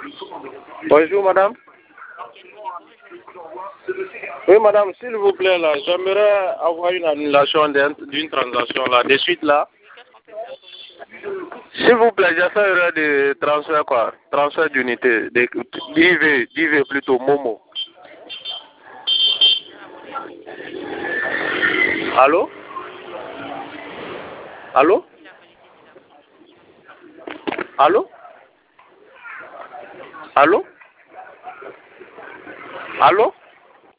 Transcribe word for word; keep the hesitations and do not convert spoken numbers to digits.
Bonjour madame. Oui madame, s'il vous plaît là, j'aimerais avoir une annulation d'une transaction là, de suite là. S'il vous plaît, j'essaierai de transfert quoi, transfert d'unité, d'I V, d'I V plutôt Momo. Allô? Allô? Allô? Allô? Allô?